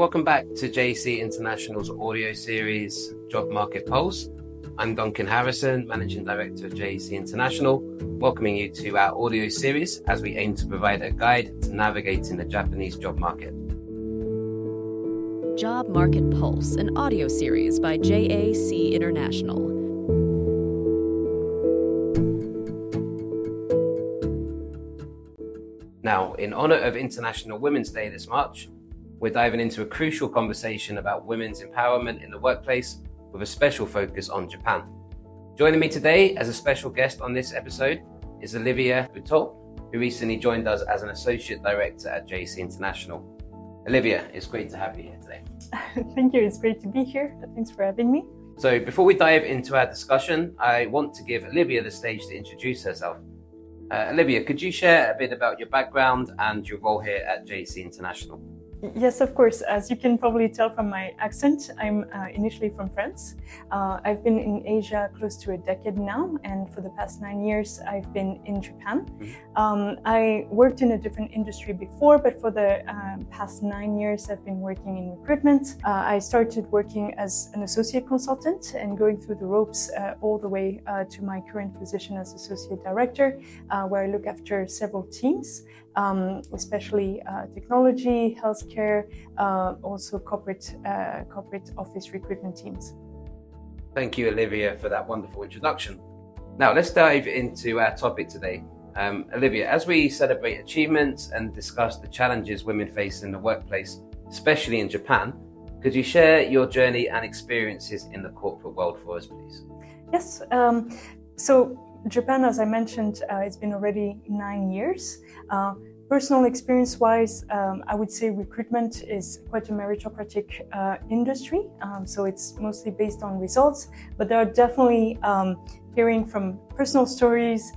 Welcome back to JC International's audio series, Job Market Pulse. I'm Duncan Harrison, Managing Director of JC International, welcoming you to our audio series as we aim to provide a guide to navigating the Japanese job market. Job Market Pulse, an audio series by JAC International. Now, in honor of International Women's Day this March, we're diving into a crucial conversation about women's empowerment in the workplace with a special focus on Japan. Joining me today as a special guest on this episode is Olivia Buteau, who recently joined us as an Associate Director at JC International. Olivia, it's great to have you here today. Thank you, it's great to be here. Thanks for having me. So before we dive into our discussion, I want to give Olivia the stage to introduce herself. Olivia, could you share a bit about your background and your role here at JC International? Yes, of course. As you can probably tell from my accent, I'm initially from France. I've been in Asia close to a decade now, and for the past 9 years, I've been in Japan. I worked in a different industry before, but for the past 9 years, I've been working in recruitment. I started working as an associate consultant and going through the ropes all the way to my current position as associate director, where I look after several teams, especially technology, healthcare, also corporate office recruitment teams. Thank you, Olivia, for that wonderful introduction. Now, let's dive into our topic today. Olivia, as we celebrate achievements and discuss the challenges women face in the workplace, especially in Japan, could you share your journey and experiences in the corporate world for us, please? Yes. So Japan, as I mentioned, it's been already 9 years. Personal experience-wise, I would say recruitment is quite a meritocratic industry. So it's mostly based on results, but there are definitely hearing from personal stories,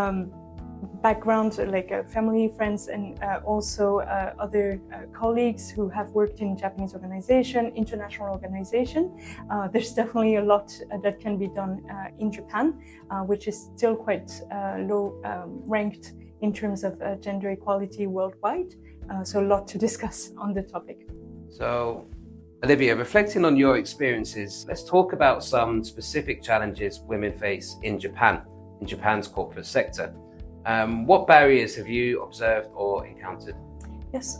background like family, friends, and also other colleagues who have worked in Japanese organization, international organization. There's definitely a lot that can be done in Japan, which is still quite low ranked in terms of gender equality worldwide. So a lot to discuss on the topic. So, Olivia, reflecting on your experiences, let's talk about some specific challenges women face in Japan's corporate sector. What barriers have you observed or encountered? Yes,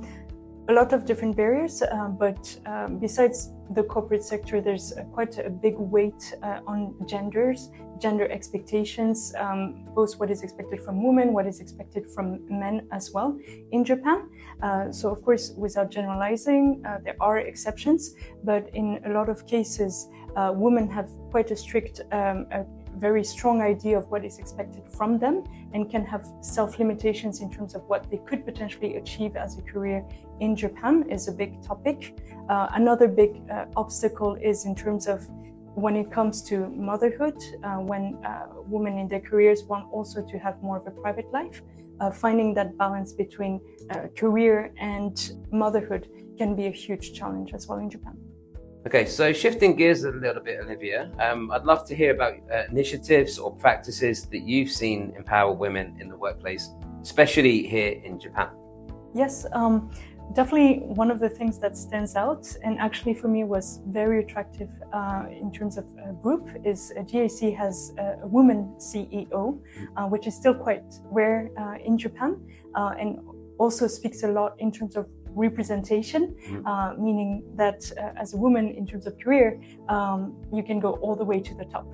a lot of different barriers, but besides the corporate sector, there's quite a big weight on gender expectations, both what is expected from women, what is expected from men as well in Japan. So of course, without generalizing, there are exceptions, but in a lot of cases, women have quite a strict, very strong idea of what is expected from them and can have self-limitations in terms of what they could potentially achieve as a career in Japan is a big topic. Another big obstacle is in terms of when it comes to motherhood, when women in their careers want also to have more of a private life, finding that balance between career and motherhood can be a huge challenge as well in Japan. Okay, so shifting gears a little bit, Olivia, I'd love to hear about initiatives or practices that you've seen empower women in the workplace, especially here in Japan. Yes, definitely one of the things that stands out, and actually for me was very attractive in terms of group, is JAC has a woman CEO, which is still quite rare in Japan, and also speaks a lot in terms of representation, meaning that as a woman in terms of career, you can go all the way to the top.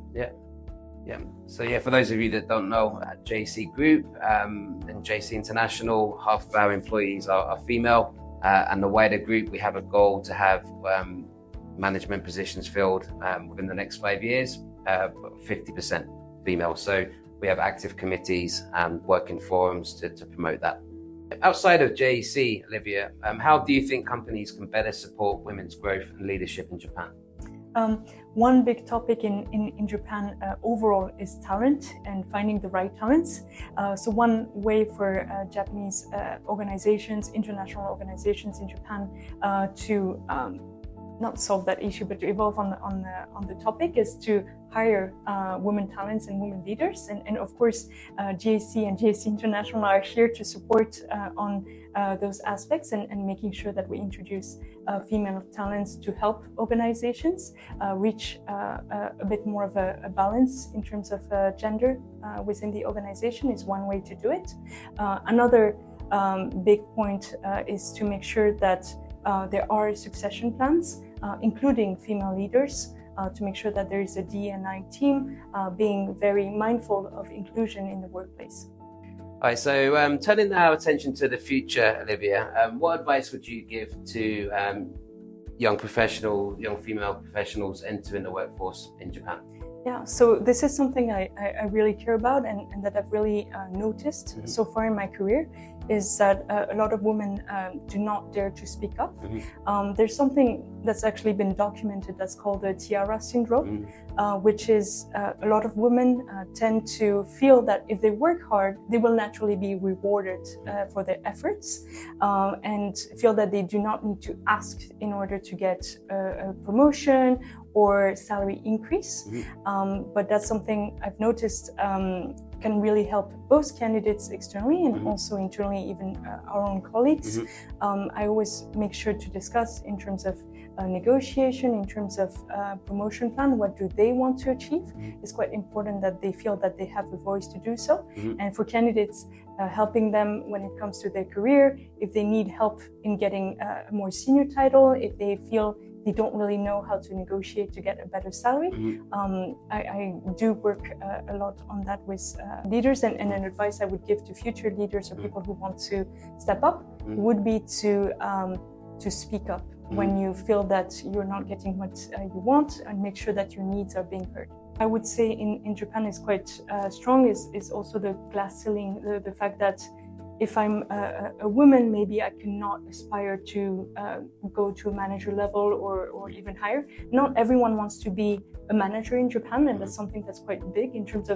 Yeah. So for those of you that don't know, at JC Group and JC International, half of our employees are female, and the wider group, we have a goal to have management positions filled within the next 5 years, 50% female. So we have active committees and working forums to promote that. Outside of JEC, Olivia, how do you think companies can better support women's growth and leadership in Japan? One big topic in Japan overall is talent and finding the right talents. So one way for Japanese organizations, international organizations in Japan to not solve that issue, but to evolve on the topic is to hire women talents and women leaders. And of course, JAC and JAC International are here to support on those aspects and making sure that we introduce female talents to help organizations reach a bit more of a balance in terms of gender within the organization is one way to do it. Another big point is to make sure that there are succession plans, including female leaders, to make sure that there is a D&I team being very mindful of inclusion in the workplace. All right, so turning our attention to the future, Olivia, what advice would you give to young female professionals entering the workforce in Japan? Yeah, so this is something I really care about and that I've really noticed so far in my career, is that a lot of women do not dare to speak up. There's something that's actually been documented that's called the tiara syndrome, which is a lot of women tend to feel that if they work hard, they will naturally be rewarded for their efforts, and feel that they do not need to ask in order to get a promotion or salary increase. But that's something I've noticed can really help both candidates externally and also internally, even our own colleagues. I always make sure to discuss in terms of negotiation, in terms of promotion plan, what do they want to achieve. It's quite important that they feel that they have the voice to do so. And for candidates, helping them when it comes to their career, if they need help in getting a more senior title, if they feel they don't really know how to negotiate to get a better salary. I do work a lot on that with leaders, and an advice I would give to future leaders or people who want to step up would be to speak up when you feel that you're not getting what you want, and make sure that your needs are being heard. I would say in Japan is quite strong is also the glass ceiling, the fact that if I'm a woman, maybe I cannot aspire to go to a manager level or even higher. Not everyone wants to be a manager in Japan, and that's something that's quite big in terms of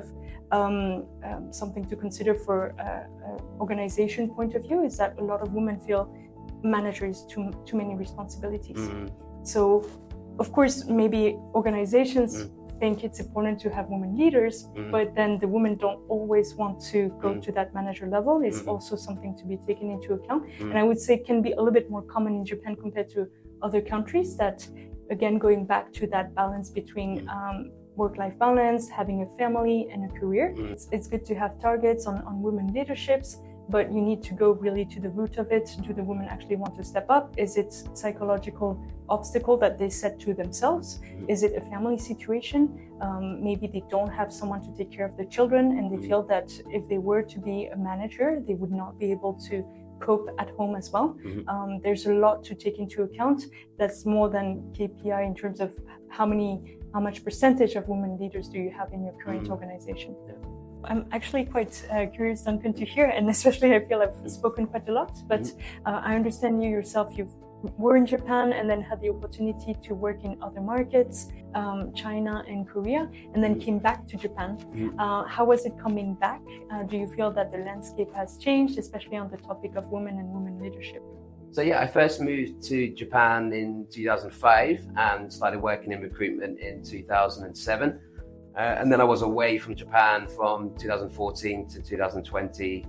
something to consider for organization point of view, is that a lot of women feel managers too many responsibilities. So, of course, maybe organizations think it's important to have women leaders, but then the women don't always want to go to that manager level is also something to be taken into account. And I would say can be a little bit more common in Japan compared to other countries, that, again, going back to that balance between work-life balance, having a family and a career. It's good to have targets on women leaderships, but you need to go really to the root of it. Do the women actually want to step up? Is it psychological obstacle that they set to themselves? Is it a family situation? Maybe they don't have someone to take care of their children, and they feel that if they were to be a manager, they would not be able to cope at home as well. There's a lot to take into account. That's more than KPI in terms of how much percentage of women leaders do you have in your current organization. I'm actually quite curious, Duncan, to hear, and especially I feel I've spoken quite a lot, but I understand you yourself, you were in Japan and then had the opportunity to work in other markets, China and Korea, and then came back to Japan. How was it coming back? Do you feel that the landscape has changed, especially on the topic of women and women leadership? So yeah, I first moved to Japan in 2005 and started working in recruitment in 2007. And then I was away from Japan from 2014 to 2020,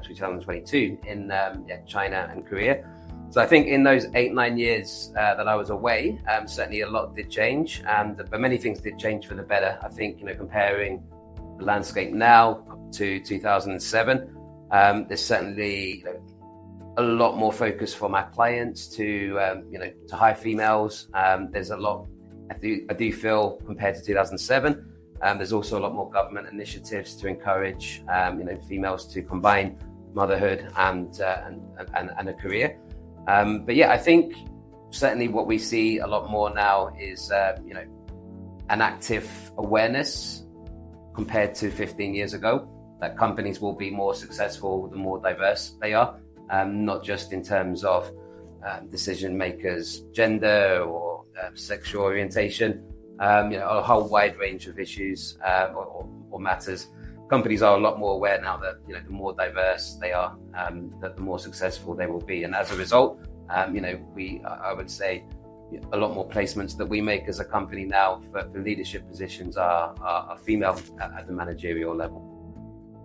2022 in China and Korea. So I think in those 8-9 years that I was away, certainly a lot did change, but many things did change for the better. I think, comparing the landscape now to 2007, there's certainly a lot more focus from our clients to hire females. There's a lot, I do feel, compared to 2007. There's also a lot more government initiatives to encourage, females to combine motherhood and a career. But yeah, I think certainly what we see a lot more now is, an active awareness compared to 15 years ago, that companies will be more successful the more diverse they are, not just in terms of decision makers, gender or sexual orientation. A whole wide range of issues or matters. Companies are a lot more aware now that the more diverse they are, that the more successful they will be. And as a result, I would say a lot more placements that we make as a company now for leadership positions are female at the managerial level.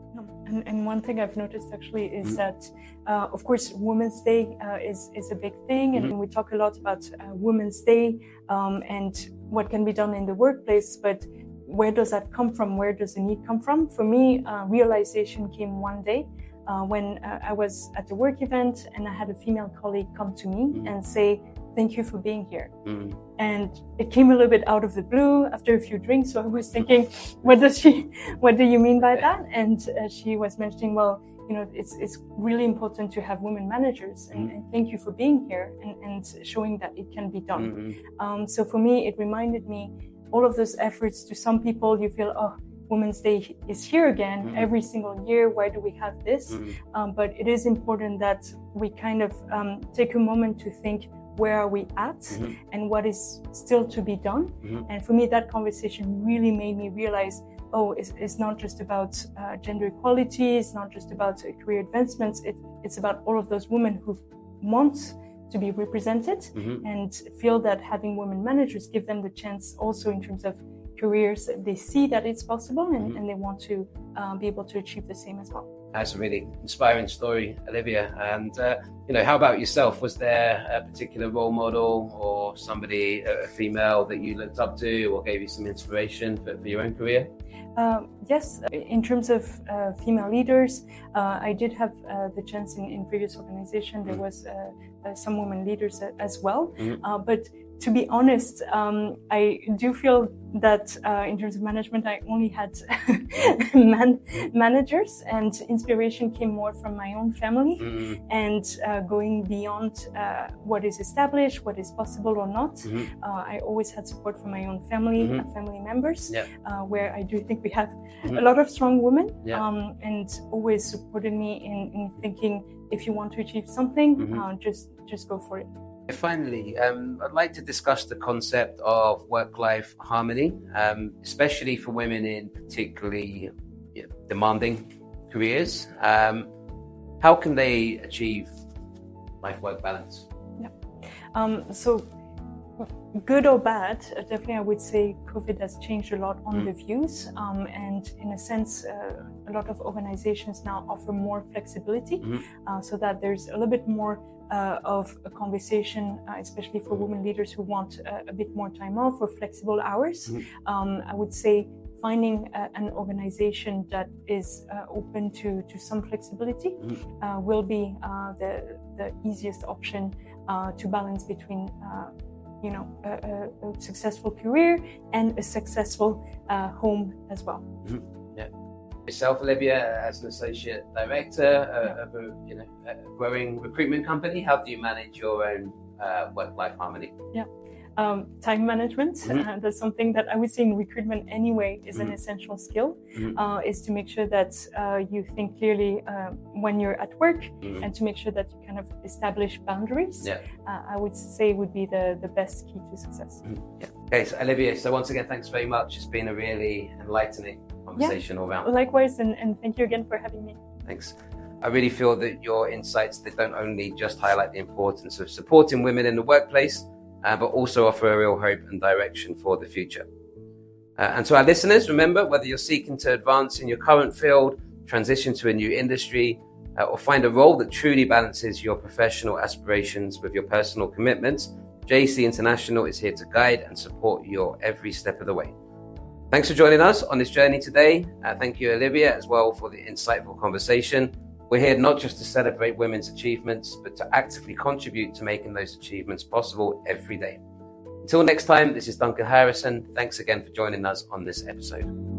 And one thing I've noticed actually is that, of course, Women's Day is a big thing, and we talk a lot about Women's Day and what can be done in the workplace, but where does that come from? Where does the need come from? For me, realization came one day when I was at a work event and I had a female colleague come to me and say, "Thank you for being here." And it came a little bit out of the blue after a few drinks. So I was thinking, what do you mean by that? And she was mentioning, well, it's really important to have women managers, and thank you for being here and showing that it can be done. So for me, it reminded me all of those efforts. To some people, you feel, oh, Women's Day is here again every single year. Why do we have this? But it is important that we kind of take a moment to think, where are we at and what is still to be done? And for me, that conversation really made me realize, oh, it's not just about gender equality. It's not just about career advancements. It's about all of those women who want to be represented and feel that having women managers give them the chance also in terms of careers. They see that it's possible and they want to be able to achieve the same as well. That's a really inspiring story, Olivia. And, how about yourself? Was there a particular role model or somebody, a female, that you looked up to or gave you some inspiration for your own career? Yes, in terms of female leaders, I did have the chance in previous organization. There was some women leaders as well. But to be honest, I do feel that in terms of management, I only had managers, and inspiration came more from my own family and going beyond what is established, what is possible or not. I always had support from my own family, family members, where I do think we have a lot of strong women and always supported me in thinking, if you want to achieve something, just go for it. Finally, I'd like to discuss the concept of work-life harmony, especially for women in particularly demanding careers. How can they achieve life-work balance? So good or bad, definitely I would say COVID has changed a lot on the views. And in a sense, a lot of organizations now offer more flexibility so that there's a little bit more of a conversation, especially for women leaders who want a bit more time off or flexible hours. I would say finding an organization that is open to some flexibility will be the easiest option to balance between a successful career and a successful home as well. Yourself, Olivia, as an associate director of a growing recruitment company, how do you manage your own work-life harmony? Time management, that's something that I would say in recruitment anyway is an essential skill, is to make sure that you think clearly when you're at work and to make sure that you kind of establish boundaries. I would say would be the best key to success. Okay, so Olivia, so once again, thanks very much. It's been a really enlightening conversation all around. Likewise, and thank you again for having me. Thanks. I really feel that your insights, they don't only just highlight the importance of supporting women in the workplace, but also offer a real hope and direction for the future. And to our listeners, remember, whether you're seeking to advance in your current field, transition to a new industry, or find a role that truly balances your professional aspirations with your personal commitments, JAC International is here to guide and support you every step of the way. Thanks for joining us on this journey today. Thank you, Olivia, as well, for the insightful conversation. We're here not just to celebrate women's achievements, but to actively contribute to making those achievements possible every day. Until next time, this is Duncan Harrison. Thanks again for joining us on this episode.